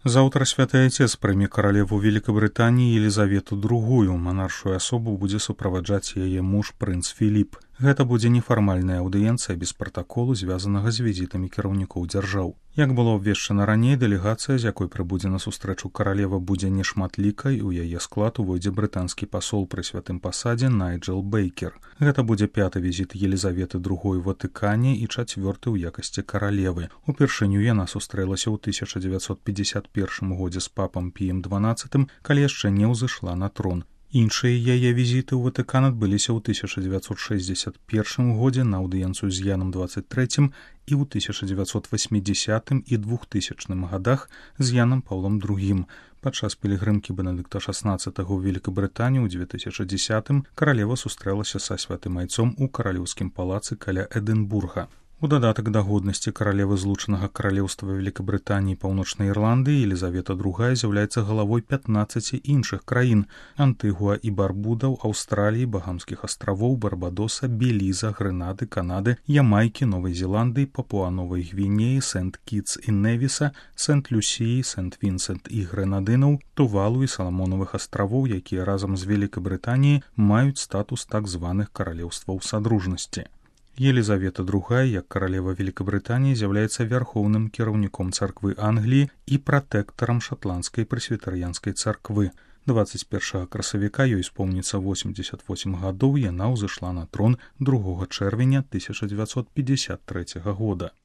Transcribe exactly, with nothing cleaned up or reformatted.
Заўтра святы Отец прыме каралеву Великабрытаніі Елізавету другую. Манаршую асобу будзе суправаджаць яе муж прынц Філіп. Гэта будзе нефармальная аўдыенцыя без пратаколу, звязанага з візітамі кіраўнікоў дзяржаў. Як было абвешчана раней, дэлегацыя, з якой прыбудзе на сустрэчу каралева, будзе нешматлікай, у яе склад увойдзе брытанскі пасол пры святым пасадзе Найджэл Бейкер. Гэта будзе пяты візіт Елізаветы другой у Ватыкане і чацвёрты ў якасці каралевы. Упершыню яна сустрэлася ў тысяча дзевяцьсот пятьдесят першым годзе з папам Піем дванаццатым, калі яшчэ не ўзышла на трон. Іншыя яе візіты ў Ватыкан адбыліся ў тысяча дзевяцьсот шэсцьдзесят першым годзе на аўдыенцыю з Янам двадцать третьим і ў тысяча дзевяцьсот восьмидзесятым і двухтысячным гадах з Янам Паўлом другім. Падчас пілігрымкі Бенедыкта шаснаццатага ў Великабрытанію ў две тысячи десятым каралева сустрэлася са святым айцом у каралеўскім палацы каля Эдынбурга. У дадатак да годнасці каралевы злучанага каралеўства Великабрытаніі і Паўночнай Ірландыі Елізавета другая з'яўляецца галавой пятнаццаці іншых краін: Антыгуа і Барбудаў, Аўстраліі, Багамскіх астравоў, Барбадоса, Беліза, Грэнады, Канады, Ямайкі, Новай Зеландыі, Папуа-Новай Гвінеі, Сент-Кітс і Невіса, Сент-Люсіі, Сент-Вінсент і Грэнадынаў, Тувалу і Саламонавых астравоў, якія разам з Великабрытаніяй маюць статус так званых каралеўстваў садружнасці. Елізавета другая, як каралева Великабрытаніі, з'яўляецца вярхоўным кіраўніком царквы Англіі і пратэктарам шатландскай прэсвітарыянскай царквы. двадцать першага красавіка ёй спомніцца восемьдесят восемь гадоў, яна ўзышла на трон другога чэрвеня тысяча дзевяцьсот пятьдесят трэцяга года.